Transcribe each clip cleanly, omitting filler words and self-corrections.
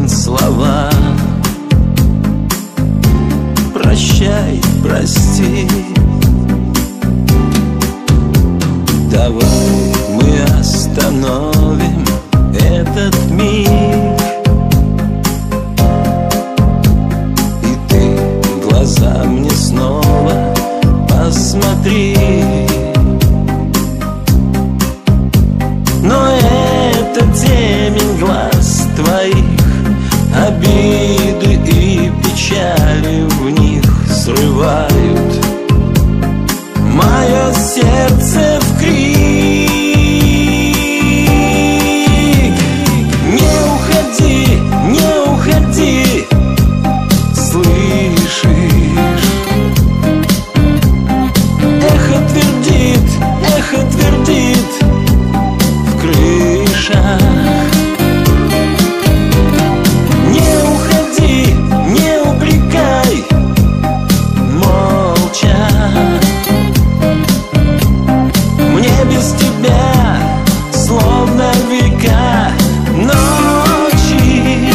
слова. Прощай, прости. Давай мы остановим этот миг, и ты в глаза мне снова посмотри. Но это темень глаз твоих, обиды и печали в них срывают мое сердце в крик. Не уходи, не уходи, слышишь? Эхо твердит в крышах. Не уходи, не упрекай, молча. Мне без тебя словно века ночи.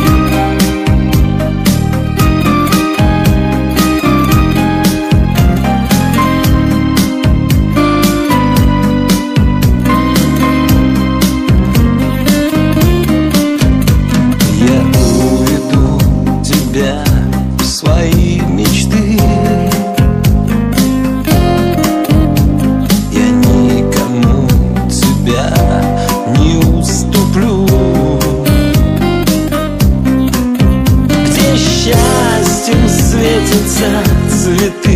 Я уведу тебя в свои мечты. Я никому тебя не уступлю. Где счастью светятся цветы,